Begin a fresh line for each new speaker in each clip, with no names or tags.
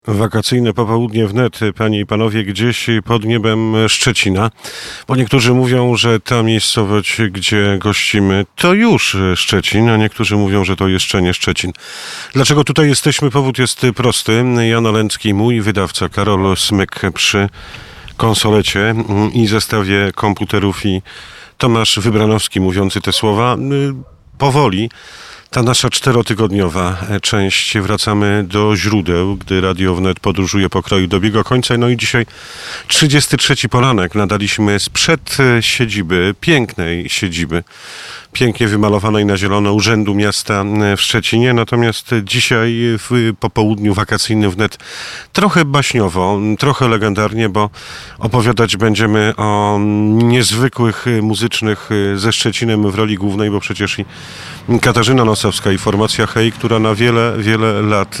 Wakacyjne popołudnie wnet, panie i panowie, gdzieś pod niebem Szczecina, bo niektórzy mówią, że ta miejscowość, gdzie gościmy, to już Szczecin, a niektórzy mówią, że to jeszcze nie Szczecin. Dlaczego tutaj jesteśmy? Powód jest prosty. Jan Olęcki, mój wydawca, Karol Smyk przy konsolecie i zestawie komputerów i Tomasz Wybranowski mówiący te słowa. Powoli ta nasza 4-tygodniowa część. Wracamy do źródeł, gdy Radio Wnet podróżuje po kraju, dobiega końca. No i dzisiaj 33. poranek nadaliśmy sprzed siedziby, pięknej siedziby, pięknie wymalowanej na zielono Urzędu Miasta w Szczecinie. Natomiast dzisiaj w popołudniu wakacyjnym wnet trochę baśniowo, trochę legendarnie, bo opowiadać będziemy o niezwykłych muzycznych ze Szczecinem w roli głównej, bo przecież i Katarzyna Nosowska i formacja Hej, która na wiele, wiele lat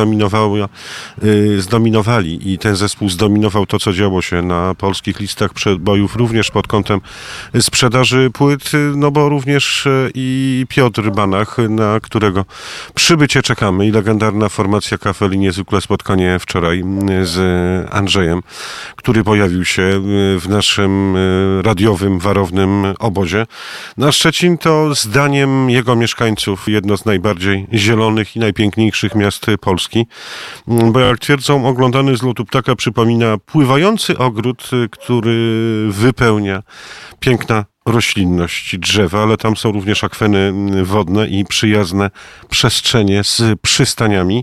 zdominowali i ten zespół zdominował to, co działo się na polskich listach przebojów, również pod kątem sprzedaży płyt, no bo również i Piotr Banach, na którego przybycie czekamy, i legendarna formacja Kafel i niezwykłe spotkanie wczoraj z Andrzejem, który pojawił się w naszym radiowym, warownym obozie. Na Szczecin to zdaniem jego mieszkańców jedno z najbardziej zielonych i najpiękniejszych miast Polski, bo jak twierdzą, oglądany z lotu ptaka przypomina pływający ogród, który wypełnia piękna roślinność, drzewa, ale tam są również akweny wodne i przyjazne przestrzenie z przystaniami.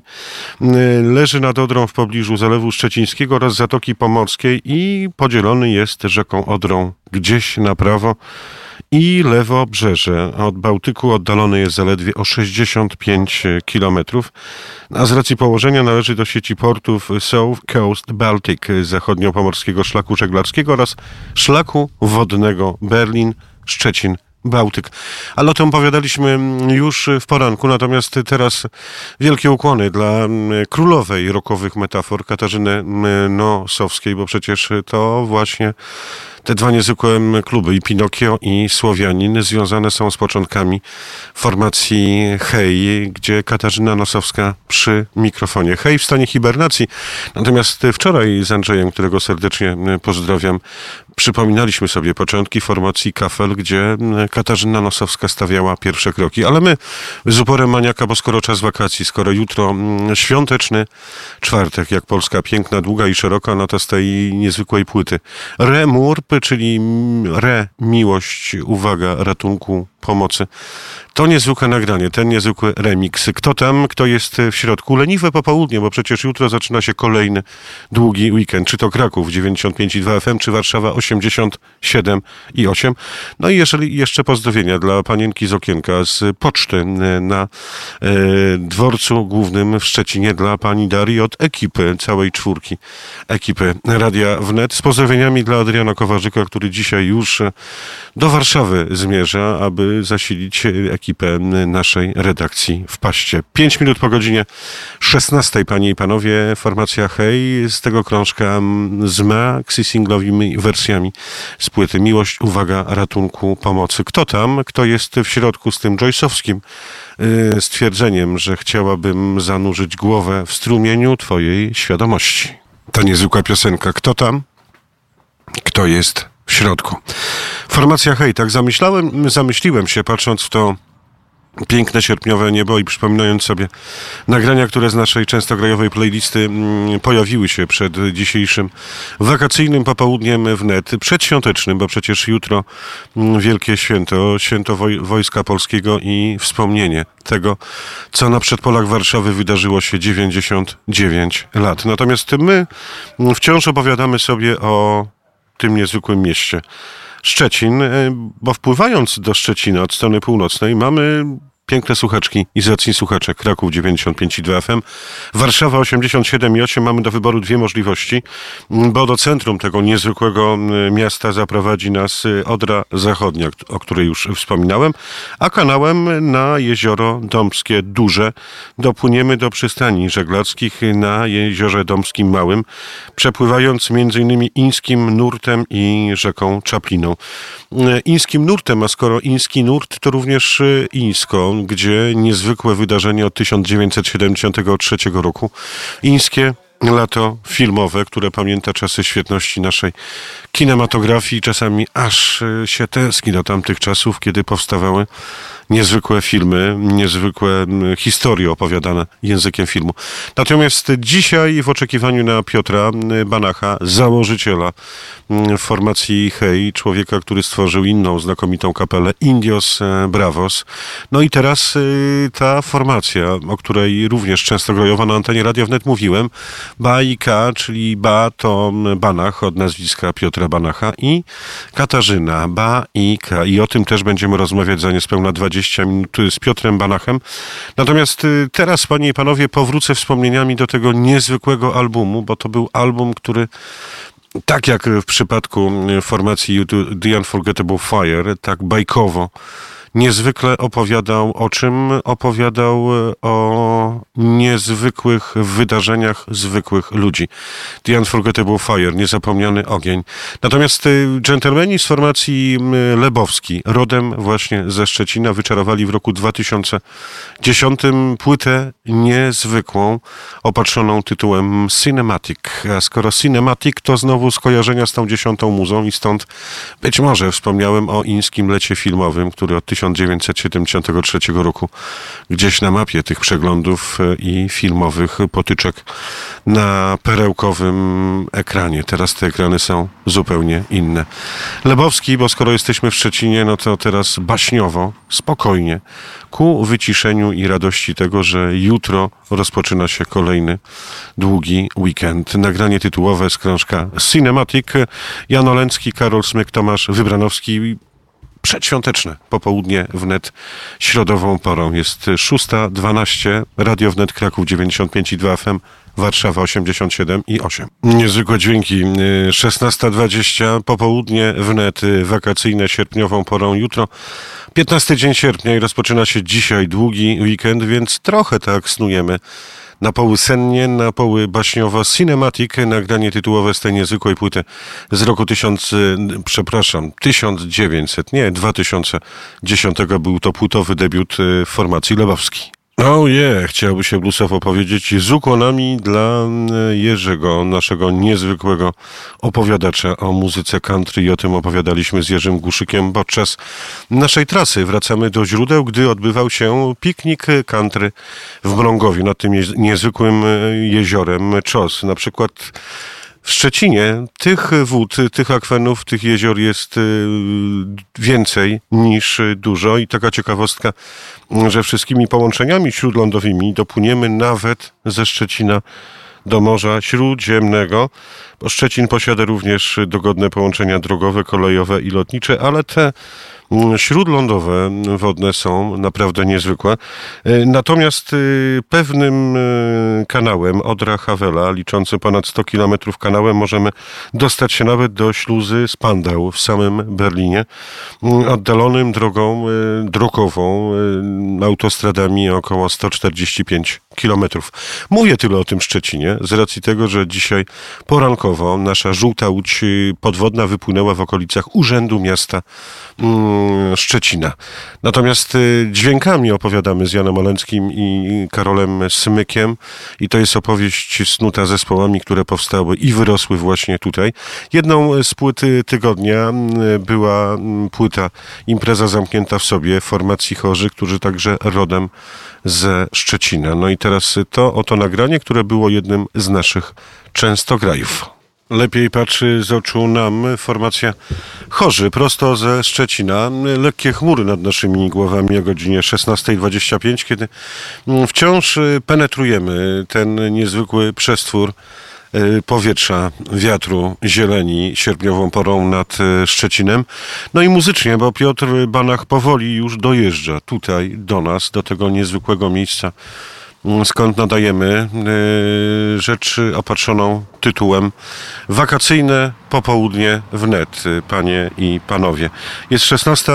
Leży nad Odrą w pobliżu Zalewu Szczecińskiego oraz Zatoki Pomorskiej i podzielony jest rzeką Odrą gdzieś na prawo i lewobrzeże. Od Bałtyku oddalony jest zaledwie o 65 km. A z racji położenia należy do sieci portów South Coast Baltic, zachodniopomorskiego szlaku żeglarskiego oraz szlaku wodnego Berlin, Szczecin, Bałtyk. Ale o tym opowiadaliśmy już w poranku, natomiast teraz wielkie ukłony dla królowej rockowych metafor Katarzyny Nosowskiej, bo przecież to właśnie te dwa niezwykłe kluby, i Pinokio, i Słowianin, związane są z początkami formacji Hej, gdzie Katarzyna Nosowska przy mikrofonie. Hej w stanie hibernacji. Natomiast wczoraj z Andrzejem, którego serdecznie pozdrawiam, przypominaliśmy sobie początki formacji Kafel, gdzie Katarzyna Nosowska stawiała pierwsze kroki. Ale my z uporem maniaka, bo skoro czas wakacji, skoro jutro świąteczny czwartek, jak Polska piękna, długa i szeroka, no to z tej niezwykłej płyty Remurp, czyli miłość, uwaga, ratunku, pomocy. To niezwykłe nagranie, ten niezwykły remix. Kto tam, kto jest w środku? Leniwe popołudnie, bo przecież jutro zaczyna się kolejny długi weekend. Czy to Kraków 95,2 FM, czy Warszawa 87,8. No i jeżeli jeszcze pozdrowienia dla panienki z okienka, z poczty na dworcu głównym w Szczecinie, dla pani Darii od ekipy, całej czwórki ekipy Radia Wnet. Z pozdrowieniami dla Adriana Kowarzyka, który dzisiaj już do Warszawy zmierza, aby zasilić ekipę naszej redakcji w Paście. 5 minut po godzinie 16, panie i panowie, formacja Hej z tego krążka z maxi-singlowymi wersjami z płyty Miłość, uwaga, ratunku, pomocy. Kto tam, kto jest w środku z tym joyce'owskim stwierdzeniem, że chciałabym zanurzyć głowę w strumieniu twojej świadomości. Ta niezwykła piosenka. Kto tam, kto jest w środku. Formacja Hej, tak zamyśliłem się, patrząc w to piękne sierpniowe niebo i przypominając sobie nagrania, które z naszej częstograjowej playlisty pojawiły się przed dzisiejszym wakacyjnym popołudniem wnet, przedświątecznym, bo przecież jutro wielkie święto Wojska Polskiego i wspomnienie tego, co na przedpolach Warszawy wydarzyło się 99 lat. Natomiast my wciąż opowiadamy sobie o tym niezwykłym mieście Szczecin, bo wpływając do Szczecina od strony północnej mamy piękne słuchaczki i zacni słuchacze. Kraków 95,2 FM, Warszawa 87,8. Mamy do wyboru dwie możliwości, bo do centrum tego niezwykłego miasta zaprowadzi nas Odra Zachodnia, o której już wspominałem, a kanałem na Jezioro Dąbskie Duże dopłyniemy do przystani żeglarskich na Jeziorze Dąbskim Małym, przepływając m.in. Ińskim Nurtem i rzeką Czapliną. Ińskim Nurtem, a skoro Iński Nurt, to również Ińsko, gdzie niezwykłe wydarzenie od 1973 roku. Ińskie Lato filmowe, które pamięta czasy świetności naszej kinematografii. Czasami aż się tęskni do tamtych czasów, kiedy powstawały niezwykłe filmy, niezwykłe historie opowiadane językiem filmu. Natomiast dzisiaj w oczekiwaniu na Piotra Banacha, założyciela formacji Hej, człowieka, który stworzył inną znakomitą kapelę Indios Bravos. No i teraz ta formacja, o której również częstokrojowo na antenie Radia Wnet mówiłem, Baika, czyli Ba to Banach od nazwiska Piotra Banacha i Katarzyna Baika. I o tym też będziemy rozmawiać za niespełna 20 minut z Piotrem Banachem. Natomiast teraz, panie i panowie, powrócę wspomnieniami do tego niezwykłego albumu, bo to był album, który tak jak w przypadku formacji U2 The Unforgettable Fire, tak bajkowo niezwykle opowiadał o czym? Opowiadał o niezwykłych wydarzeniach zwykłych ludzi. The Unforgettable Fire, niezapomniany ogień. Natomiast dżentelmeni z formacji Lebowski, rodem właśnie ze Szczecina, wyczarowali w roku 2010 płytę niezwykłą, opatrzoną tytułem Cinematic. A skoro Cinematic, to znowu skojarzenia z tą 10. muzą i stąd być może wspomniałem o Inskim Lecie Filmowym, który od 1973 roku gdzieś na mapie tych przeglądów i filmowych potyczek na perełkowym ekranie. Teraz te ekrany są zupełnie inne. Lebowski, bo skoro jesteśmy w Szczecinie, no to teraz baśniowo, spokojnie, ku wyciszeniu i radości tego, że jutro rozpoczyna się kolejny długi weekend. Nagranie tytułowe z krążka Cinematic. Jan Oleński, Karol Smyk, Tomasz Wybranowski. Przedświąteczne popołudnie wnet środową porą. Jest 6:12, Radio Wnet Kraków 95,2 FM, Warszawa 87,8. Niezwykłe dźwięki. 16:20, popołudnie wnet wakacyjne sierpniową porą. Jutro 15 dzień sierpnia i rozpoczyna się dzisiaj długi weekend, więc trochę tak snujemy. Na poły sennie, na poły baśniowo. Cinematic, nagranie tytułowe z tej niezwykłej płyty z roku 2010. Był to płytowy debiut formacji Lebowski. Oh yeah, chciałby się bluesowo powiedzieć, z ukłonami dla Jerzego, naszego niezwykłego opowiadacza o muzyce country, i o tym opowiadaliśmy z Jerzym Głuszykiem podczas naszej trasy. Wracamy do źródeł, gdy odbywał się piknik country w Mrągowie nad tym niezwykłym jeziorem Czos. Na przykład w Szczecinie tych wód, tych akwenów, tych jezior jest więcej niż dużo i taka ciekawostka, że wszystkimi połączeniami śródlądowymi dopłyniemy nawet ze Szczecina do Morza Śródziemnego, bo Szczecin posiada również dogodne połączenia drogowe, kolejowe i lotnicze, ale te śródlądowe wodne są naprawdę niezwykłe. Natomiast pewnym kanałem Odra-Hawela, liczącym ponad 100 km kanałem, możemy dostać się nawet do śluzy Spandau w samym Berlinie, oddalonym drogą drogową, autostradami około 145 km. Mówię tyle o tym Szczecinie z racji tego, że dzisiaj porankowo nasza żółta łódź podwodna wypłynęła w okolicach Urzędu Miasta Szczecina. Natomiast dźwiękami opowiadamy z Janem Oleńskim i Karolem Smykiem i to jest opowieść snuta zespołami, które powstały i wyrosły właśnie tutaj. Jedną z płyt tygodnia była płyta Impreza zamknięta w sobie formacji Chorzy, którzy także rodem ze Szczecina. No i teraz to oto nagranie, które było jednym z naszych częstograjów. Lepiej patrzy z oczu nam formacja Chorzy, prosto ze Szczecina. Lekkie chmury nad naszymi głowami o godzinie 16:25, kiedy wciąż penetrujemy ten niezwykły przestwór powietrza, wiatru, zieleni sierpniową porą nad Szczecinem. No i muzycznie, bo Piotr Banach powoli już dojeżdża tutaj do nas, do tego niezwykłego miejsca, skąd nadajemy rzecz opatrzoną tytułem Wakacyjne popołudnie wnet, panie i panowie. Jest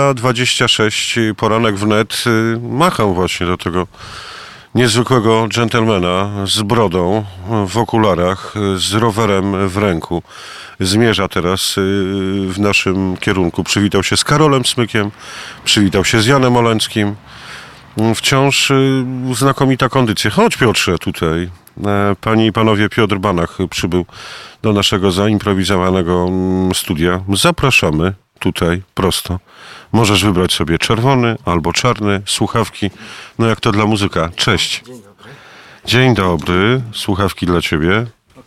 16:26, poranek wnet. Macham właśnie do tego niezwykłego dżentelmena z brodą, w okularach, z rowerem w ręku. Zmierza teraz w naszym kierunku. Przywitał się z Karolem Smykiem, przywitał się z Janem Oleńskim. Wciąż znakomita kondycja. Chodź, Piotrze, tutaj. Panie i panowie, Piotr Banach przybył do naszego zaimprowizowanego studia. Zapraszamy tutaj prosto. Możesz wybrać sobie czerwony albo czarny, słuchawki. No jak to dla muzyka. Cześć.
Dzień dobry.
Dzień dobry. Słuchawki dla ciebie.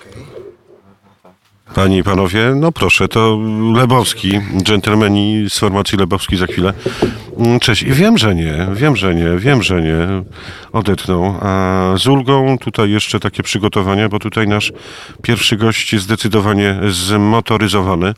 Panie i panowie, no proszę, to Lebowski, dżentelmeni z formacji Lebowski za chwilę. Cześć. I wiem, że nie. Odetchnął. A z ulgą tutaj jeszcze takie przygotowania, bo tutaj nasz pierwszy gość jest zdecydowanie zmotoryzowany.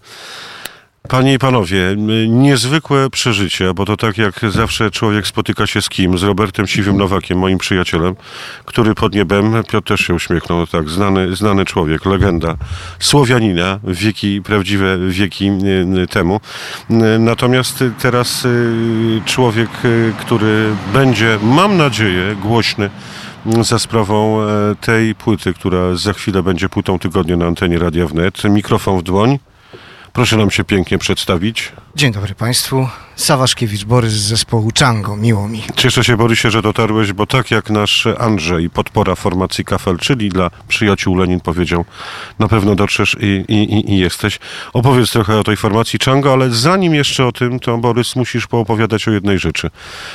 Panie i panowie, niezwykłe przeżycie, bo to tak jak zawsze człowiek spotyka się z kim? Z Robertem Siwym Nowakiem, moim przyjacielem, który pod niebem, Piotr też się uśmiechnął, tak, znany człowiek, legenda, Słowianina, prawdziwe wieki temu. Natomiast teraz człowiek, który będzie, mam nadzieję, głośny za sprawą tej płyty, która za chwilę będzie płytą tygodnia na antenie Radia Wnet. Mikrofon w dłoń. Proszę nam się pięknie przedstawić.
Dzień dobry Państwu. Sawaszkiewicz Borys z zespołu Chango. Miło mi.
Cieszę się, Borysie, że dotarłeś, bo tak jak nasz Andrzej, podpora formacji Kafel, czyli dla przyjaciół Lenin powiedział, na pewno dotrzesz i jesteś. Opowiedz trochę o tej formacji Chango, ale zanim jeszcze o tym, to Borys, musisz poopowiadać o jednej rzeczy.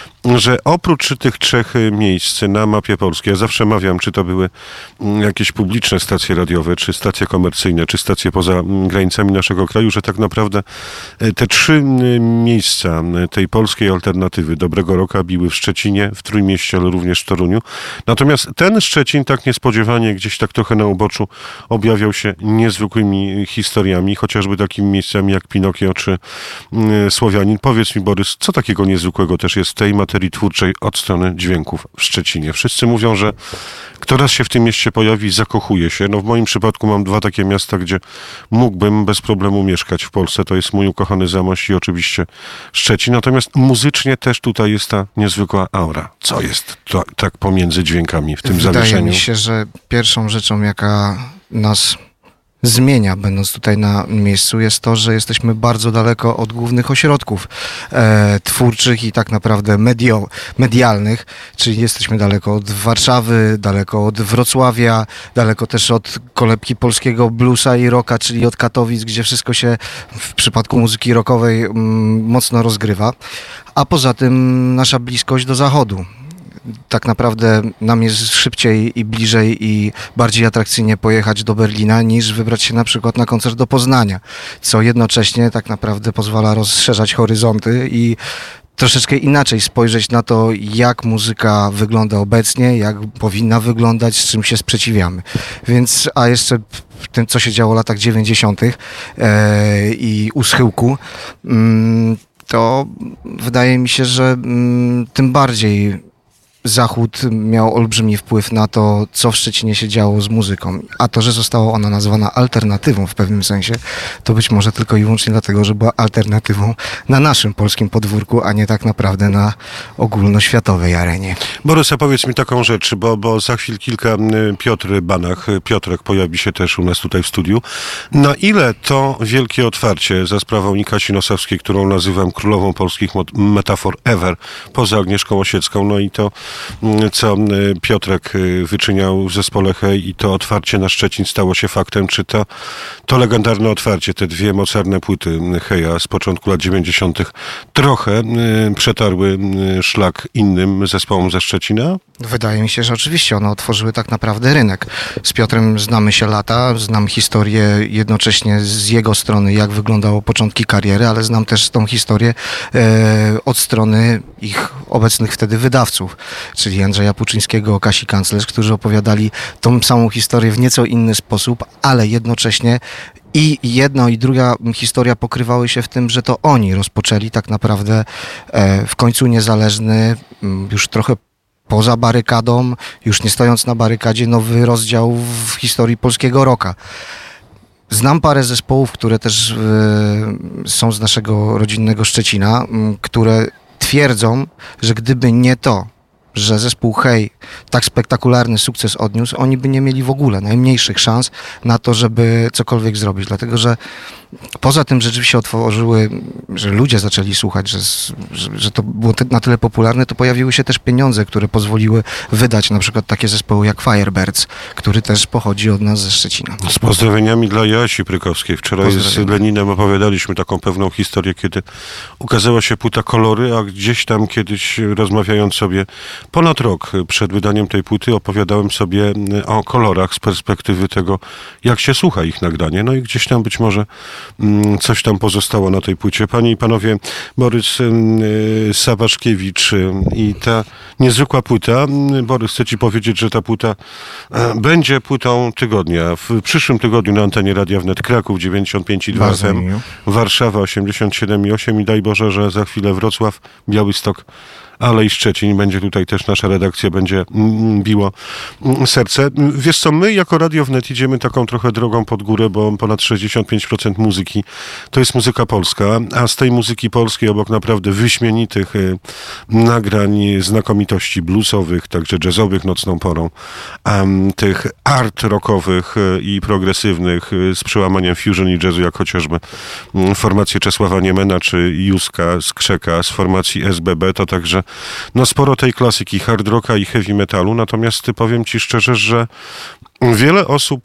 Że oprócz tych 3 miejsc na mapie polskiej, ja zawsze mawiam, czy to były jakieś publiczne stacje radiowe, czy stacje komercyjne, czy stacje poza granicami naszego kraju, że tak naprawdę te 3 miejsca tej polskiej alternatywy Dobrego Rocka biły w Szczecinie, w Trójmieście, ale również w Toruniu. Natomiast ten Szczecin tak niespodziewanie gdzieś tak trochę na uboczu objawiał się niezwykłymi historiami, chociażby takimi miejscami jak Pinokio czy Słowianin. Powiedz mi, Borys, co takiego niezwykłego też jest w tej materii twórczej od strony dźwięków w Szczecinie? Wszyscy mówią, że kto raz się w tym mieście pojawi, zakochuje się. No w moim przypadku mam 2 takie miasta, gdzie mógłbym bez problemu mieszkać w Polsce. To jest mój ukochany Zamość i oczywiście Szczecin. Natomiast muzycznie też tutaj jest ta niezwykła aura. Co jest to, tak pomiędzy dźwiękami w tym zawieszeniu?
Wydaje mi się, że pierwszą rzeczą, jaka nas zmienia, będąc tutaj na miejscu, jest to, że jesteśmy bardzo daleko od głównych ośrodków twórczych i tak naprawdę medialnych, czyli jesteśmy daleko od Warszawy, daleko od Wrocławia, daleko też od kolebki polskiego bluesa i rocka, czyli od Katowic, gdzie wszystko się w przypadku muzyki rockowej mocno rozgrywa, a poza tym nasza bliskość do zachodu. Tak naprawdę nam jest szybciej i bliżej i bardziej atrakcyjnie pojechać do Berlina niż wybrać się na przykład na koncert do Poznania, co jednocześnie tak naprawdę pozwala rozszerzać horyzonty i troszeczkę inaczej spojrzeć na to, jak muzyka wygląda obecnie, jak powinna wyglądać, z czym się sprzeciwiamy. Więc, a jeszcze w tym, co się działo w latach 90. I u schyłku, to wydaje mi się, że tym bardziej Zachód miał olbrzymi wpływ na to, co w Szczecinie się działo z muzyką. A to, że została ona nazwana alternatywą w pewnym sensie, to być może tylko i wyłącznie dlatego, że była alternatywą na naszym polskim podwórku, a nie tak naprawdę na ogólnoświatowej arenie.
Borys, a powiedz mi taką rzecz, bo za chwilę Piotr Banach, Piotrek pojawi się też u nas tutaj w studiu. Na ile to wielkie otwarcie za sprawą Kasi Nosowskiej, którą nazywam królową polskich metafor ever, poza Agnieszką Osiecką, no i to co Piotrek wyczyniał w zespole Hej i to otwarcie na Szczecin stało się faktem, czy to legendarne otwarcie, te 2 mocarne płyty Heja z początku lat 90. trochę przetarły szlak innym zespołom ze Szczecina?
Wydaje mi się, że oczywiście one otworzyły tak naprawdę rynek. Z Piotrem znamy się lata, znam historię jednocześnie z jego strony, jak wyglądało początki kariery, ale znam też tą historię od strony ich obecnych wtedy wydawców, czyli Andrzeja Puczyńskiego, Kasi Kanclerz, którzy opowiadali tą samą historię w nieco inny sposób, ale jednocześnie i jedna i druga historia pokrywały się w tym, że to oni rozpoczęli tak naprawdę w końcu niezależny, już trochę poza barykadą, już nie stojąc na barykadzie, nowy rozdział w historii polskiego rocka. Znam parę zespołów, które też są z naszego rodzinnego Szczecina, które twierdzą, że gdyby nie to, że zespół Hej tak spektakularny sukces odniósł, oni by nie mieli w ogóle najmniejszych szans na to, żeby cokolwiek zrobić, dlatego że poza tym, że rzeczywiście otworzyły, że ludzie zaczęli słuchać, że to było na tyle popularne, to pojawiły się też pieniądze, które pozwoliły wydać na przykład takie zespoły jak Firebirds, który też pochodzi od nas ze Szczecina.
Z pozdrowieniami dla Joasi Prykowskiej. Wczoraj z Leninem opowiadaliśmy taką pewną historię, kiedy ukazała się płyta Kolory, a gdzieś tam kiedyś rozmawiając sobie ponad rok przed wydaniem tej płyty opowiadałem sobie o kolorach z perspektywy tego, jak się słucha ich nagranie. No i gdzieś tam być może coś tam pozostało na tej płycie. Panie i panowie, Borys Sawaszkiewicz i ta niezwykła płyta. Borys, chcę ci powiedzieć, że ta płyta będzie płytą tygodnia. W przyszłym tygodniu na antenie Radia Wnet Kraków 95,2 FM, Warszawa 87,8 i daj Boże, że za chwilę Wrocław, Białystok, ale i Szczecin. Będzie tutaj też nasza redakcja, będzie biło serce. Wiesz co, my jako Radio Wnet idziemy taką trochę drogą pod górę, bo ponad 65% muzyki to jest muzyka polska, a z tej muzyki polskiej obok naprawdę wyśmienitych nagrań, znakomitości bluesowych, także jazzowych nocną porą, tych art rockowych i progresywnych z przełamaniem fusion i jazzu, jak chociażby formacje Czesława Niemena czy Józka Skrzeka z formacji SBB, to także no sporo tej klasyki hard rocka i heavy metalu, natomiast powiem ci szczerze, że wiele osób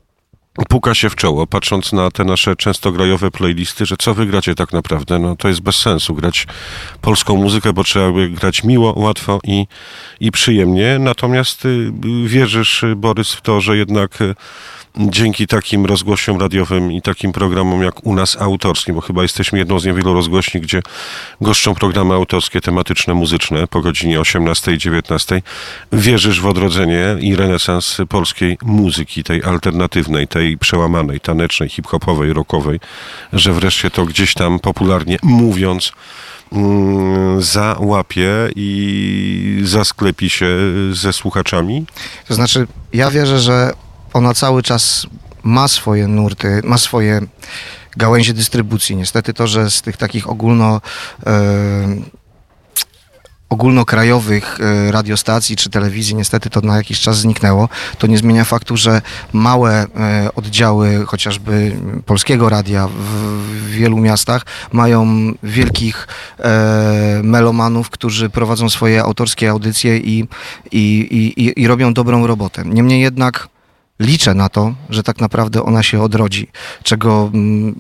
puka się w czoło, patrząc na te nasze często grajowe playlisty, że co wy gracie tak naprawdę? No to jest bez sensu grać polską muzykę, bo trzeba by grać miło, łatwo i przyjemnie. Natomiast wierzysz, Borys, w to, że jednak dzięki takim rozgłośniom radiowym i takim programom jak u nas autorskim, bo chyba jesteśmy jedną z niewielu rozgłośni, gdzie goszczą programy autorskie, tematyczne, muzyczne po godzinie 18 i 19. Wierzysz w odrodzenie i renesans polskiej muzyki, tej alternatywnej, tej przełamanej, tanecznej, hip-hopowej, rockowej, że wreszcie to gdzieś tam popularnie mówiąc załapie i zasklepi się ze słuchaczami?
To znaczy, ja wierzę, że ona cały czas ma swoje nurty, ma swoje gałęzie dystrybucji. Niestety to, że z tych takich ogólnokrajowych radiostacji czy telewizji niestety to na jakiś czas zniknęło, to nie zmienia faktu, że małe oddziały chociażby Polskiego Radia w wielu miastach mają wielkich melomanów, którzy prowadzą swoje autorskie audycje i robią dobrą robotę. Niemniej jednak liczę na to, że tak naprawdę ona się odrodzi, czego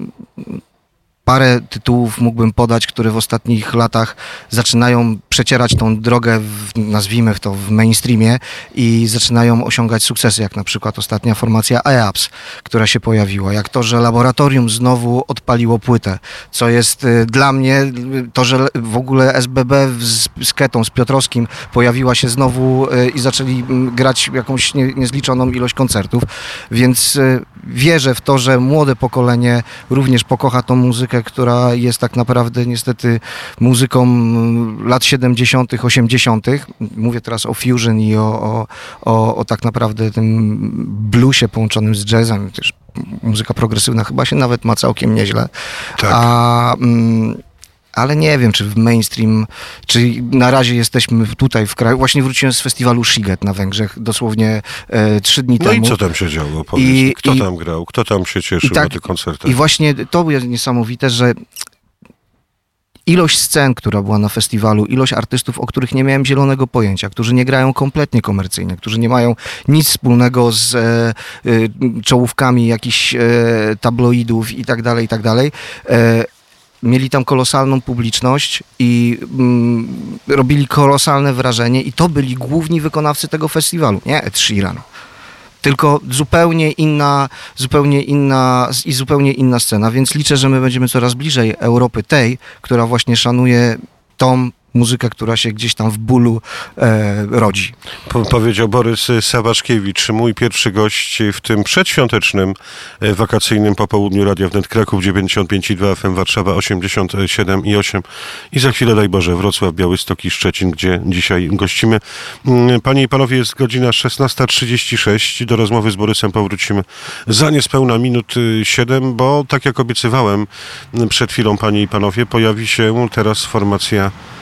parę tytułów mógłbym podać, które w ostatnich latach zaczynają przecierać tą drogę, nazwijmy to, w mainstreamie i zaczynają osiągać sukcesy, jak na przykład ostatnia formacja EAPS, która się pojawiła, jak to, że Laboratorium znowu odpaliło płytę, co jest dla mnie to, że w ogóle SBB z Ketą, z Piotrowskim pojawiła się znowu i zaczęli grać jakąś niezliczoną ilość koncertów, więc wierzę w to, że młode pokolenie również pokocha tą muzykę, która jest tak naprawdę niestety muzyką lat 70., 80. Mówię teraz o fusion i o tak naprawdę tym bluesie połączonym z jazzem. Też muzyka progresywna chyba się nawet ma całkiem nieźle.
Tak.
Ale nie wiem, czy w mainstream, czy na razie jesteśmy tutaj w kraju. Właśnie wróciłem z festiwalu Sziget na Węgrzech dosłownie 3 dni temu.
No i co tam się działo? Powiedz, kto tam grał? Kto tam się cieszył na tych koncertach?
I właśnie to jest niesamowite, że ilość scen, która była na festiwalu, ilość artystów, o których nie miałem zielonego pojęcia, którzy nie grają kompletnie komercyjnie, którzy nie mają nic wspólnego z czołówkami jakichś tabloidów i tak dalej, mieli tam kolosalną publiczność i robili kolosalne wrażenie i to byli główni wykonawcy tego festiwalu, nie Ed Sheeran. Tylko zupełnie inna scena, więc liczę, że my będziemy coraz bliżej Europy tej, która właśnie szanuje tą muzykę, która się gdzieś tam w bólu rodzi.
Powiedział Borys Sawaszkiewicz, mój pierwszy gość w tym przedświątecznym, wakacyjnym popołudniu Radia Wnet Kraków 95,2 FM, Warszawa 87,8 i za chwilę, daj Boże, Wrocław, Białystok i Szczecin, gdzie dzisiaj gościmy. Panie i panowie, jest godzina 16:36. Do rozmowy z Borysem powrócimy za niespełna minut 7, bo tak jak obiecywałem przed chwilą, panie i panowie, pojawi się teraz formacja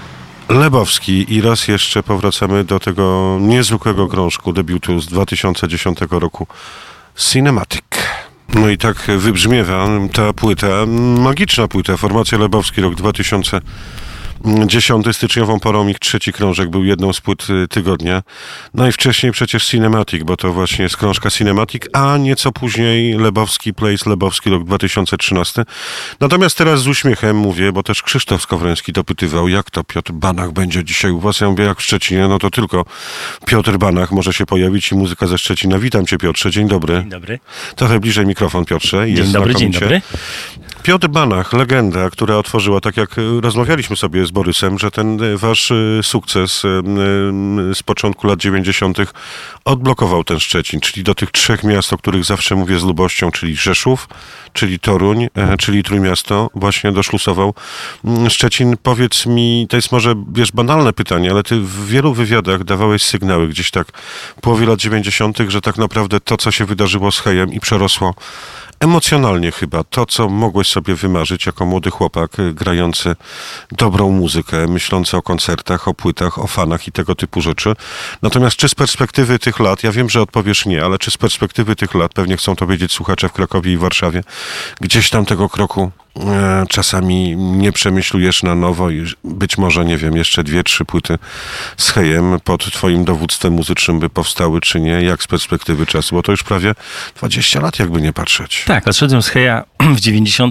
Lebowski i raz jeszcze powracamy do tego niezwykłego krążku debiutu z 2010 roku Cinematic. No i tak wybrzmiewa ta płyta, magiczna płyta, formacja Lebowski, rok 2010, styczniową porą ich trzeci krążek był jedną z płyt tygodnia. Najwcześniej przecież Cinematic, bo to właśnie jest krążka Cinematic, a nieco później Lebowski Plays, Lebowski, rok 2013. Natomiast teraz z uśmiechem mówię, bo też Krzysztof Skowroński dopytywał, jak to Piotr Banach będzie dzisiaj u was? Ja mówię, jak w Szczecinie, no to tylko Piotr Banach może się pojawić i muzyka ze Szczecina. Witam cię, Piotrze, dzień dobry.
Dzień dobry.
Trochę bliżej mikrofon, Piotrze.
Dzień dobry, dzień dobry.
Piotr Banach, legenda, która otworzyła, tak jak rozmawialiśmy sobie z Borysem, że ten wasz sukces z początku lat 90. odblokował ten Szczecin, czyli do tych trzech miast, o których zawsze mówię z lubością, czyli Rzeszów, czyli Toruń, czyli Trójmiasto, właśnie doszlusował Szczecin. Powiedz mi, to jest może, wiesz, banalne pytanie, ale ty w wielu wywiadach dawałeś sygnały gdzieś tak w połowie lat 90., że tak naprawdę to, co się wydarzyło z Hejem i przerosło emocjonalnie chyba to, co mogłeś sobie wymarzyć jako młody chłopak grający dobrą muzykę, myślący o koncertach, o płytach, o fanach i tego typu rzeczy. Natomiast czy z perspektywy tych lat, ja wiem, że odpowiesz nie, ale czy z perspektywy tych lat, pewnie chcą to wiedzieć słuchacze w Krakowie i Warszawie, gdzieś tam tego kroku czasami nie przemyślujesz na nowo i być może, nie wiem, jeszcze 2-3 płyty z Hejem pod twoim dowództwem muzycznym by powstały, czy nie? Jak z perspektywy czasu? Bo to już prawie 20 lat, jakby nie patrzeć.
Tak, odszedłem z Heja w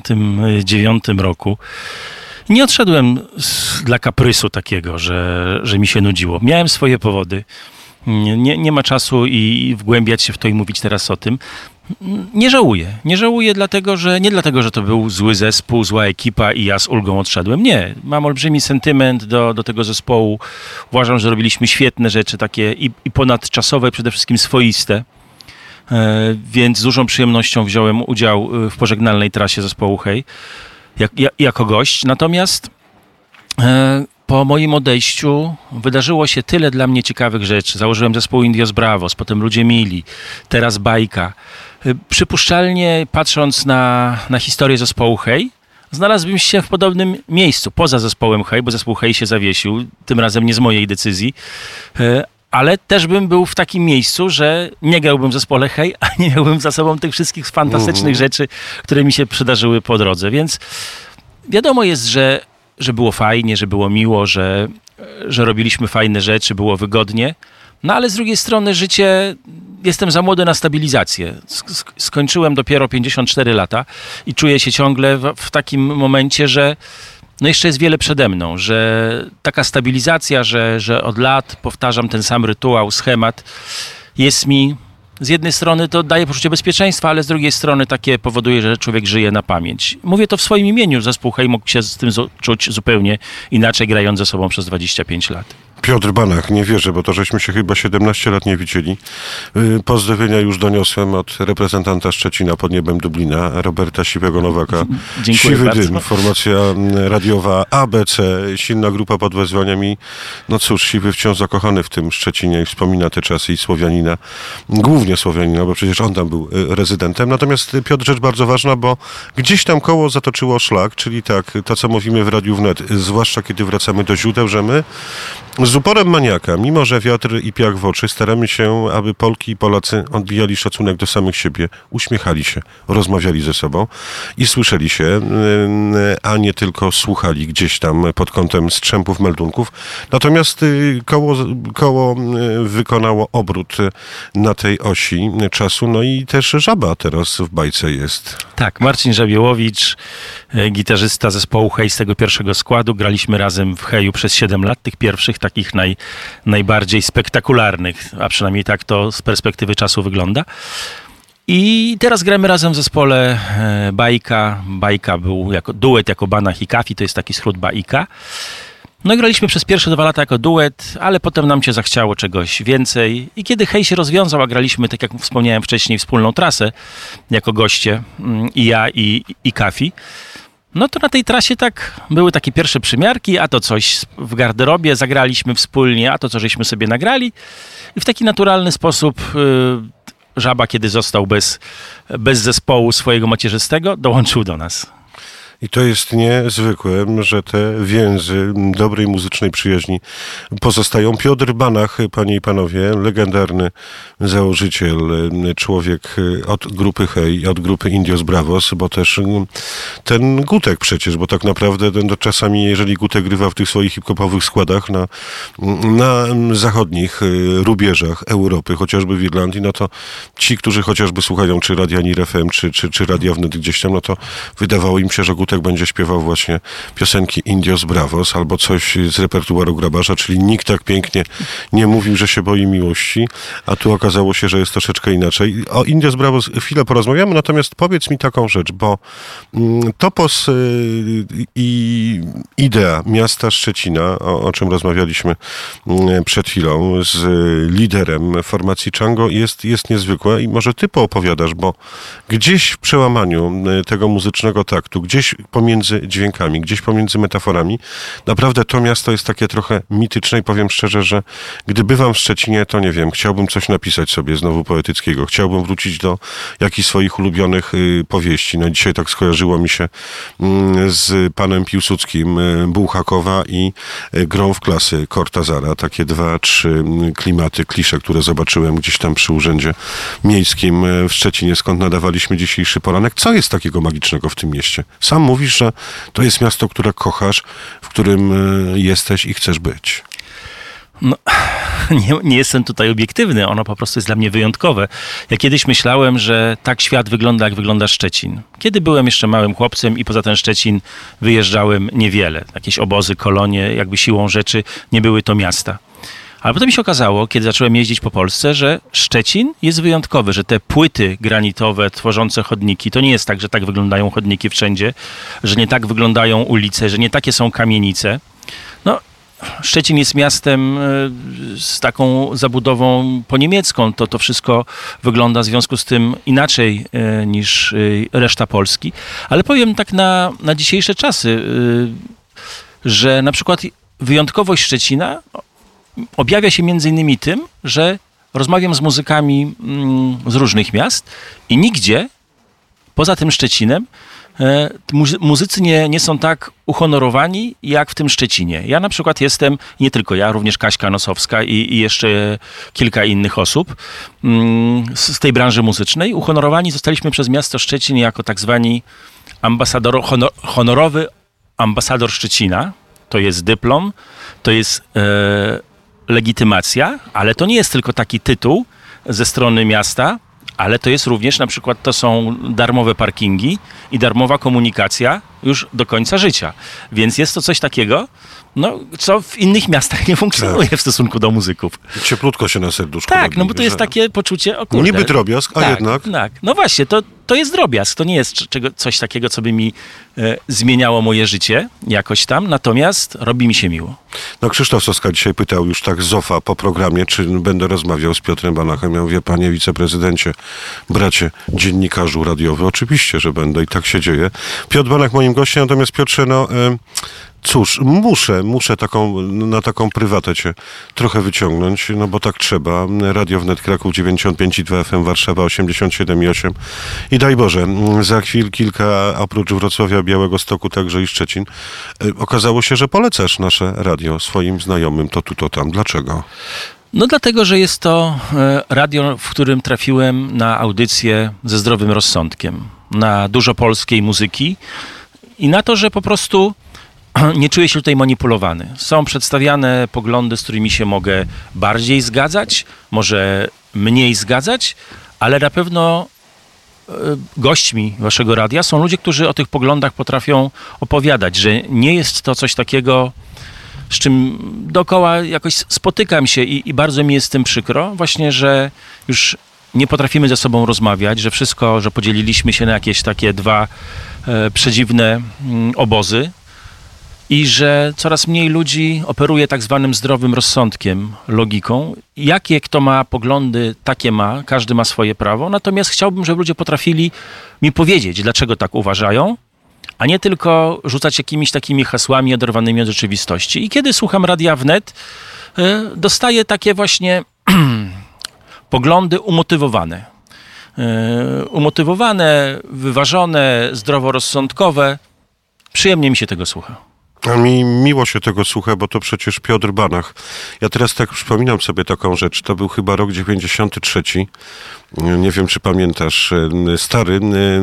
99 roku. Nie odszedłem dla kaprysu takiego, że mi się nudziło. Miałem swoje powody. Nie ma czasu i wgłębiać się w to i mówić teraz o tym. Nie żałuję. Nie żałuję nie dlatego, że to był zły zespół, zła ekipa i ja z ulgą odszedłem. Nie. Mam olbrzymi sentyment do tego zespołu. Uważam, że robiliśmy świetne rzeczy, takie i ponadczasowe, przede wszystkim swoiste. Więc z dużą przyjemnością wziąłem udział w pożegnalnej trasie zespołu Hej jako gość. Natomiast po moim odejściu wydarzyło się tyle dla mnie ciekawych rzeczy. Założyłem zespół Indios Bravos, potem Ludzie Mili, teraz Bajka. Przypuszczalnie, patrząc na historię zespołu Hej, znalazłbym się w podobnym miejscu, poza zespołem Hej, bo zespół Hej się zawiesił, tym razem nie z mojej decyzji, ale też bym był w takim miejscu, że nie grałbym w zespole Hej, a nie miałbym za sobą tych wszystkich fantastycznych rzeczy, które mi się przydarzyły po drodze. Więc wiadomo jest, że było fajnie, że było miło, że robiliśmy fajne rzeczy, było wygodnie. No ale z drugiej strony życie, jestem za młody na stabilizację. Skończyłem dopiero 54 lata i czuję się ciągle w takim momencie, że no jeszcze jest wiele przede mną, że taka stabilizacja, że od lat powtarzam ten sam rytuał, schemat, jest mi, z jednej strony to daje poczucie bezpieczeństwa, ale z drugiej strony takie powoduje, że człowiek żyje na pamięć. Mówię to w swoim imieniu, zespół Hej mógł się z tym czuć zupełnie inaczej, grając ze sobą przez 25 lat.
Piotr Banach, nie wierzę, bo to żeśmy się chyba 17 lat nie widzieli. Pozdrowienia już doniosłem od reprezentanta Szczecina pod niebem Dublina, Roberta Siwego Nowaka.
Dziękuję
Siwy
bardzo.
Dym, formacja radiowa ABC, silna grupa pod wezwaniami. No cóż, Siwy wciąż zakochany w tym Szczecinie i wspomina te czasy i Słowianina, głównie Słowianina, bo przecież on tam był rezydentem. Natomiast Piotr, rzecz bardzo ważna, bo gdzieś tam koło zatoczyło szlak, czyli tak, to co mówimy w Radiu Wnet, zwłaszcza kiedy wracamy do źródeł, że my z uporem maniaka, mimo że wiatr i piach w oczy, staramy się, aby Polki i Polacy odbijali szacunek do samych siebie, uśmiechali się, rozmawiali ze sobą i słyszeli się, a nie tylko słuchali gdzieś tam pod kątem strzępów, meldunków. Natomiast koło wykonało obrót na tej osi czasu, no i też Żaba teraz w bajce jest.
Tak, Marcin Żabiełowicz, gitarzysta zespołu Hej z tego pierwszego składu. Graliśmy razem w Heju przez 7 lat, tych pierwszych, takich najbardziej spektakularnych, a przynajmniej tak to z perspektywy czasu wygląda. I teraz gramy razem w zespole Bajka. Bajka był jako duet, jako Banach i Kafi, to jest taki skrót Bajka. No i graliśmy przez pierwsze 2 lata jako duet, ale potem nam się zachciało czegoś więcej. I kiedy Hej się rozwiązał, a graliśmy, tak jak wspomniałem wcześniej, wspólną trasę jako goście, i ja, i Kafi, no to na tej trasie tak były takie pierwsze przymiarki, a to coś w garderobie zagraliśmy wspólnie, a to co żeśmy sobie nagrali. I w taki naturalny sposób Żaba, kiedy został bez zespołu swojego macierzystego, dołączył do nas.
I to jest niezwykłe, że te więzy dobrej muzycznej przyjaźni pozostają. Piotr Banach, panie i panowie, legendarny założyciel, człowiek od grupy Hej, od grupy Indios Bravos, bo też ten Gutek przecież, bo tak naprawdę czasami, jeżeli Gutek grywa w tych swoich hip-hopowych składach na zachodnich rubieżach Europy, chociażby w Irlandii, no to ci, którzy chociażby słuchają czy Radia Nir FM, czy Radia Wnet gdzieś tam, no to wydawało im się, że Gutek będzie śpiewał właśnie piosenki Indios Bravos albo coś z repertuaru Grabarza, czyli nikt tak pięknie nie mówił, że się boi miłości, a tu okazało się, że jest troszeczkę inaczej. O Indios Bravos chwilę porozmawiamy, natomiast powiedz mi taką rzecz, bo topos i idea miasta Szczecina, o czym rozmawialiśmy przed chwilą z liderem formacji Chango, jest niezwykłe i może ty poopowiadasz, bo gdzieś w przełamaniu tego muzycznego taktu, gdzieś pomiędzy dźwiękami, gdzieś pomiędzy metaforami, naprawdę to miasto jest takie trochę mityczne i powiem szczerze, że gdy bywam w Szczecinie, to nie wiem, chciałbym coś napisać sobie znowu poetyckiego, chciałbym wrócić do jakichś swoich ulubionych powieści. No dzisiaj tak skojarzyło mi się z panem Piłsudskim Bułhakowa i Grą w klasy Cortazara. Takie 2-3 klimaty, klisze, które zobaczyłem gdzieś tam przy urzędzie miejskim w Szczecinie, skąd nadawaliśmy dzisiejszy poranek. Co jest takiego magicznego w tym mieście? Sam mówisz, że to jest miasto, które kochasz, w którym jesteś i chcesz być.
No, nie jestem tutaj obiektywny, ono po prostu jest dla mnie wyjątkowe. Ja kiedyś myślałem, że tak świat wygląda, jak wygląda Szczecin. Kiedy byłem jeszcze małym chłopcem i poza ten Szczecin wyjeżdżałem niewiele. Jakieś obozy, kolonie, jakby siłą rzeczy nie były to miasta. Ale potem mi się okazało, kiedy zacząłem jeździć po Polsce, że Szczecin jest wyjątkowy, że te płyty granitowe tworzące chodniki, to nie jest tak, że tak wyglądają chodniki wszędzie, że nie tak wyglądają ulice, że nie takie są kamienice. No, Szczecin jest miastem z taką zabudową poniemiecką. To wszystko wygląda w związku z tym inaczej niż reszta Polski. Ale powiem tak na dzisiejsze czasy, że na przykład wyjątkowość Szczecina objawia się między innymi tym, że rozmawiam z muzykami z różnych miast i nigdzie poza tym Szczecinem muzycy nie są tak uhonorowani jak w tym Szczecinie. Ja na przykład jestem, nie tylko ja, również Kaśka Nosowska i jeszcze kilka innych osób z tej branży muzycznej. Uhonorowani zostaliśmy przez miasto Szczecin jako tak zwani honorowy ambasador Szczecina. To jest dyplom, to jest legitymacja, ale to nie jest tylko taki tytuł ze strony miasta, ale to jest również na przykład, to są darmowe parkingi i darmowa komunikacja już do końca życia. Więc jest to coś takiego, no, co w innych miastach nie funkcjonuje w stosunku do muzyków.
Cieplutko się na serduszku
Tak,
robi,
no bo to jest takie poczucie, o kurde.
Niby drobiazg, a jednak...
Tak, no właśnie, to jest drobiazg. To nie jest coś takiego, co by mi zmieniało moje życie jakoś tam, natomiast robi mi się miło.
No Krzysztof Soska dzisiaj pytał już tak Zofa po programie, czy będę rozmawiał z Piotrem Banachem. Ja mówię, panie wiceprezydencie, bracie dziennikarzu radiowy, oczywiście, że będę i tak się dzieje. Piotr Banach moim gościem, natomiast Piotrze, no cóż, muszę na taką prywatę cię trochę wyciągnąć, no bo tak trzeba. Radio Wnet Kraków 95,2 FM, Warszawa 87,8 i daj Boże, za chwil kilka, oprócz Wrocławia, Białegostoku, także i Szczecin. Okazało się, że polecasz nasze radio swoim znajomym, to tu, to tam. Dlaczego?
No dlatego, że jest to radio, w którym trafiłem na audycję ze zdrowym rozsądkiem, na dużo polskiej muzyki i na to, że po prostu nie czuję się tutaj manipulowany. Są przedstawiane poglądy, z którymi się mogę bardziej zgadzać, może mniej zgadzać, ale na pewno gośćmi waszego radia są ludzie, którzy o tych poglądach potrafią opowiadać, że nie jest to coś takiego, z czym dookoła jakoś spotykam się i bardzo mi jest z tym przykro, właśnie, że już nie potrafimy ze sobą rozmawiać, że wszystko, że podzieliliśmy się na jakieś takie dwa przedziwne obozy i że coraz mniej ludzi operuje tak zwanym zdrowym rozsądkiem, logiką. Jakie kto ma poglądy, takie ma, każdy ma swoje prawo, natomiast chciałbym, żeby ludzie potrafili mi powiedzieć, dlaczego tak uważają, a nie tylko rzucać jakimiś takimi hasłami oderwanymi od rzeczywistości. I kiedy słucham Radia Wnet, dostaję takie właśnie poglądy umotywowane. Umotywowane, wyważone, zdroworozsądkowe. Przyjemnie mi się tego słucha.
A mi miło się tego słucha, bo to przecież Piotr Banach. Ja teraz tak przypominam sobie taką rzecz. To był chyba rok 93. Nie wiem, czy pamiętasz. Stary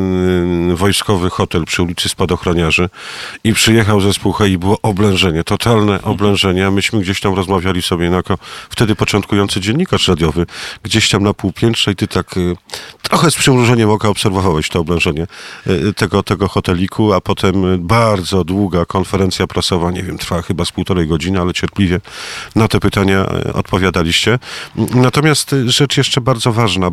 wojskowy hotel przy ulicy Spadochroniarzy i przyjechał zespół Hej i było oblężenie, totalne oblężenie. A myśmy gdzieś tam rozmawiali sobie jako wtedy początkujący dziennikarz radiowy, gdzieś tam na półpiętrze i ty tak trochę z przymrużeniem oka obserwowałeś to oblężenie tego hoteliku, a potem bardzo długa konferencja prasowa, nie wiem, trwała chyba z 1,5 godziny, ale cierpliwie na te pytania odpowiadaliście. Natomiast rzecz jeszcze bardzo ważna,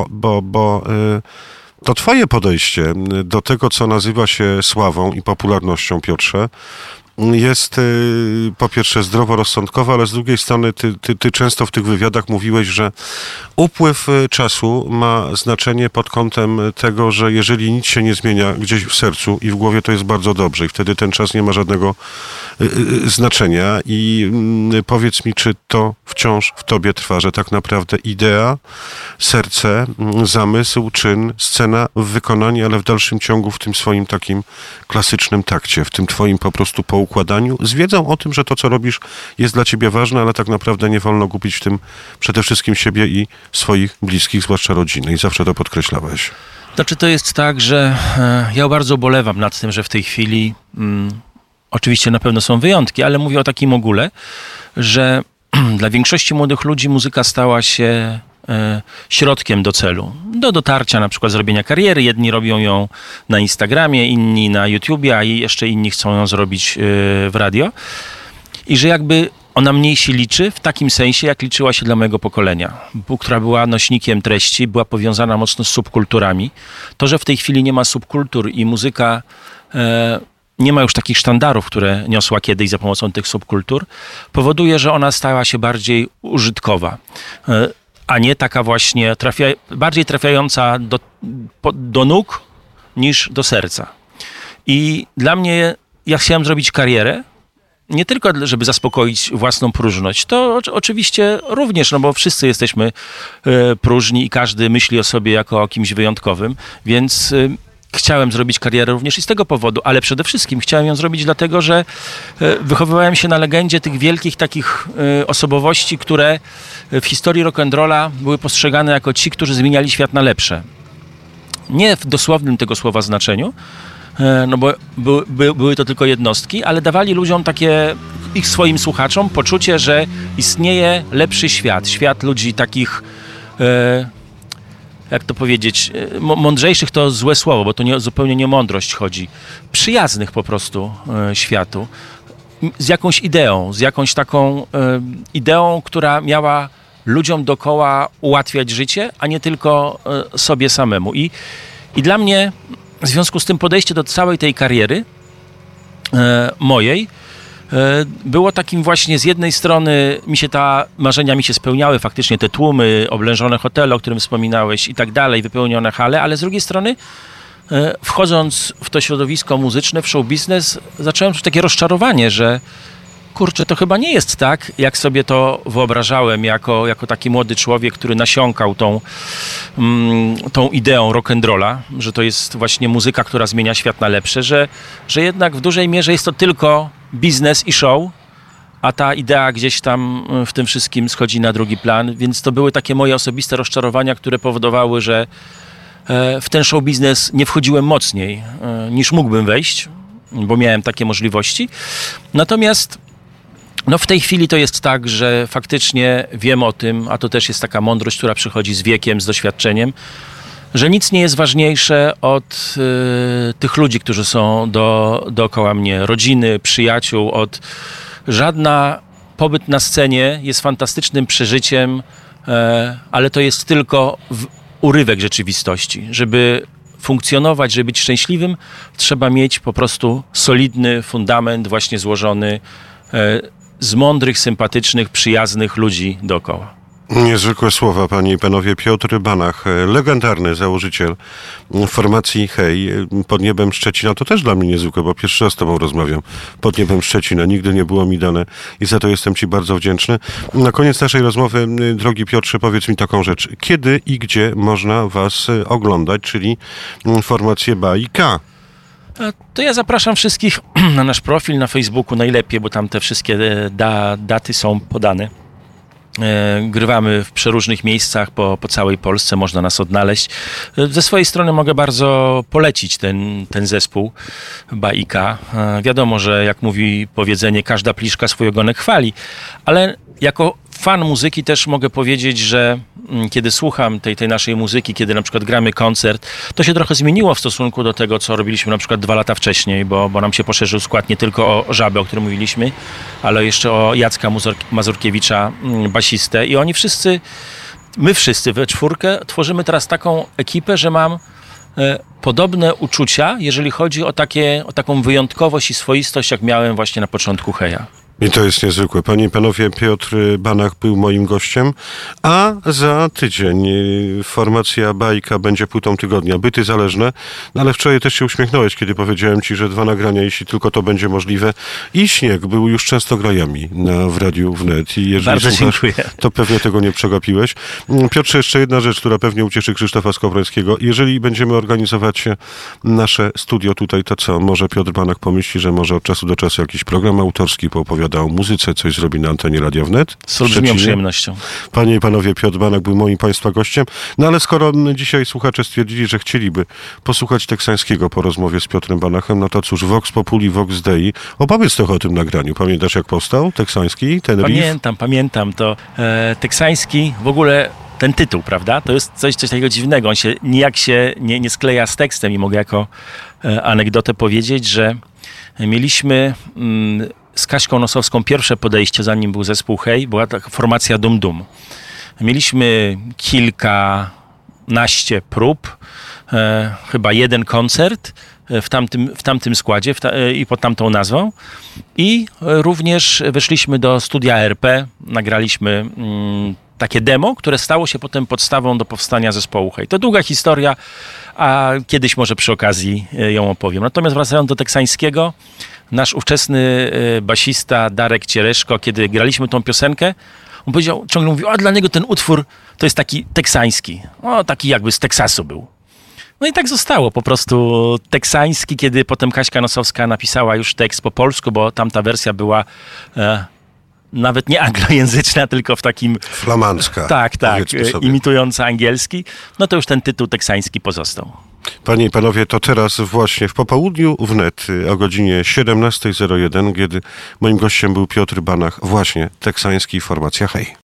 bo to twoje podejście do tego, co nazywa się sławą i popularnością, Piotrze, jest po pierwsze zdroworozsądkowe, ale z drugiej strony ty często w tych wywiadach mówiłeś, że upływ czasu ma znaczenie pod kątem tego, że jeżeli nic się nie zmienia gdzieś w sercu i w głowie, to jest bardzo dobrze i wtedy ten czas nie ma żadnego znaczenia. I powiedz mi, czy to wciąż w tobie trwa, że tak naprawdę idea, serce, zamysł, czyn, scena w wykonaniu, ale w dalszym ciągu w tym swoim takim klasycznym takcie, w tym twoim po prostu poukładaniu, z wiedzą o tym, że to, co robisz, jest dla ciebie ważne, ale tak naprawdę nie wolno gubić w tym przede wszystkim siebie i swoich bliskich, zwłaszcza rodziny. I zawsze to podkreślałeś.
Znaczy, to jest tak, że ja bardzo ubolewam nad tym, że w tej chwili, oczywiście na pewno są wyjątki, ale mówię o takim ogóle, że dla większości młodych ludzi muzyka stała się środkiem do celu, do dotarcia, na przykład zrobienia kariery. Jedni robią ją na Instagramie, inni na YouTubie, a jeszcze inni chcą ją zrobić w radio. I że jakby ona mniej się liczy w takim sensie, jak liczyła się dla mojego pokolenia, która była nośnikiem treści, była powiązana mocno z subkulturami. To, że w tej chwili nie ma subkultur i muzyka nie ma już takich sztandarów, które niosła kiedyś za pomocą tych subkultur, powoduje, że ona stała się bardziej użytkowa, a nie taka właśnie bardziej trafiająca do nóg niż do serca. I dla mnie, ja chciałem zrobić karierę, nie tylko, żeby zaspokoić własną próżność, to oczywiście również, no bo wszyscy jesteśmy próżni i każdy myśli o sobie jako o kimś wyjątkowym, więc chciałem zrobić karierę również i z tego powodu, ale przede wszystkim chciałem ją zrobić dlatego, że wychowywałem się na legendzie tych wielkich takich osobowości, które w historii rock'n'rolla były postrzegane jako ci, którzy zmieniali świat na lepsze. Nie w dosłownym tego słowa znaczeniu, no bo były to tylko jednostki, ale dawali ludziom takie, ich swoim słuchaczom, poczucie, że istnieje lepszy świat. Świat ludzi takich, jak to powiedzieć, mądrzejszych to złe słowo, bo to zupełnie nie o mądrość chodzi. Przyjaznych po prostu światu. Z jakąś ideą, z jakąś taką ideą, która miała ludziom dookoła ułatwiać życie, a nie tylko sobie samemu. I dla mnie w związku z tym podejście do całej tej kariery mojej było takim właśnie, z jednej strony marzenia mi się spełniały, faktycznie te tłumy, oblężone hotele, o którym wspominałeś i tak dalej, wypełnione hale, ale z drugiej strony wchodząc w to środowisko muzyczne, w show biznes, zacząłem czuć takie rozczarowanie, że kurczę, to chyba nie jest tak, jak sobie to wyobrażałem jako taki młody człowiek, który nasiąkał tą ideą rock'n'rolla, że to jest właśnie muzyka, która zmienia świat na lepsze, że jednak w dużej mierze jest to tylko biznes i show, a ta idea gdzieś tam w tym wszystkim schodzi na drugi plan, więc to były takie moje osobiste rozczarowania, które powodowały, że w ten show biznes nie wchodziłem mocniej niż mógłbym wejść, bo miałem takie możliwości. Natomiast no w tej chwili to jest tak, że faktycznie wiem o tym, a to też jest taka mądrość, która przychodzi z wiekiem, z doświadczeniem, że nic nie jest ważniejsze od tych ludzi, którzy są dookoła mnie, rodziny, przyjaciół, żadna pobyt na scenie jest fantastycznym przeżyciem, ale to jest tylko urywek rzeczywistości. Żeby funkcjonować, żeby być szczęśliwym, trzeba mieć po prostu solidny fundament właśnie złożony z mądrych, sympatycznych, przyjaznych ludzi dookoła.
Niezwykłe słowa, panie i panowie. Piotr Banach, legendarny założyciel formacji Hej, Pod niebem Szczecina. To też dla mnie niezwykłe, bo pierwszy raz z tobą rozmawiam. Pod niebem Szczecina. Nigdy nie było mi dane i za to jestem ci bardzo wdzięczny. Na koniec naszej rozmowy, drogi Piotrze, powiedz mi taką rzecz. Kiedy i gdzie można was oglądać, czyli formację BAIK?
To ja zapraszam wszystkich na nasz profil na Facebooku najlepiej, bo tam te wszystkie daty są podane. Grywamy w przeróżnych miejscach po całej Polsce, można nas odnaleźć. Ze swojej strony mogę bardzo polecić ten zespół Baika. Wiadomo, że jak mówi powiedzenie, każda pliszka swój ogonek chwali, ale jako fan muzyki też mogę powiedzieć, że kiedy słucham tej naszej muzyki, kiedy na przykład gramy koncert, to się trochę zmieniło w stosunku do tego, co robiliśmy na przykład 2 lata wcześniej, bo nam się poszerzył skład nie tylko o Żabę, o którym mówiliśmy, ale jeszcze o Jacka Mazurkiewicza, basistę, i my wszyscy we czwórkę tworzymy teraz taką ekipę, że mam podobne uczucia, jeżeli chodzi o taką wyjątkowość i swoistość, jak miałem właśnie na początku Heja.
I to jest niezwykłe. Panie i panowie, Piotr Banach był moim gościem, a za tydzień formacja Bajka będzie płytą tygodnia. Byty zależne, no ale wczoraj też się uśmiechnąłeś, kiedy powiedziałem ci, że 2 nagrania, jeśli tylko to będzie możliwe. I Śnieg był już często grajami w Radiu Wnet. I jeżeli
Bardzo
słuchasz,
dziękuję.
to pewnie tego nie przegapiłeś. Piotrze, jeszcze jedna rzecz, która pewnie ucieszy Krzysztofa Skowrońskiego. Jeżeli będziemy organizować nasze studio tutaj, to co? Może Piotr Banach pomyśli, że może od czasu do czasu jakiś program autorski poopowiada o muzyce, coś zrobi na antenie Radia Wnet.
Z olbrzymią przyjemnością.
Panie i panowie, Piotr Banach był moim państwa gościem. No ale skoro dzisiaj słuchacze stwierdzili, że chcieliby posłuchać teksańskiego po rozmowie z Piotrem Banachem, no to cóż, Vox Populi, Vox Dei. Opowiedz trochę o tym nagraniu. Pamiętasz, jak powstał teksański, ten riff?
Pamiętam. To teksański, w ogóle ten tytuł, prawda? To jest coś takiego dziwnego. On się nijak nie skleja z tekstem i mogę jako anegdotę powiedzieć, że mieliśmy z Kaśką Nosowską pierwsze podejście, zanim był zespół Hej, była taka formacja Dum Dum. Mieliśmy kilkanaście prób, chyba 1 koncert w tamtym składzie i pod tamtą nazwą. I również weszliśmy do studia RP, nagraliśmy takie demo, które stało się potem podstawą do powstania zespołu Hej. To długa historia, a kiedyś może przy okazji ją opowiem. Natomiast wracając do teksańskiego, nasz ówczesny basista Darek Ciereszko, kiedy graliśmy tą piosenkę, on ciągle mówił, a dla niego ten utwór to jest taki teksański. Taki jakby z Teksasu był. No i tak zostało, po prostu teksański, kiedy potem Kaśka Nosowska napisała już tekst po polsku, bo tamta wersja była nawet nie anglojęzyczna, tylko w takim...
Flamandzka.
Tak, imitująca angielski. No to już ten tytuł teksański pozostał.
Panie i panowie, to teraz właśnie w popołudniu Wnet o godzinie 17:01, kiedy moim gościem był Piotr Banach, właśnie teksański, formacja Hej.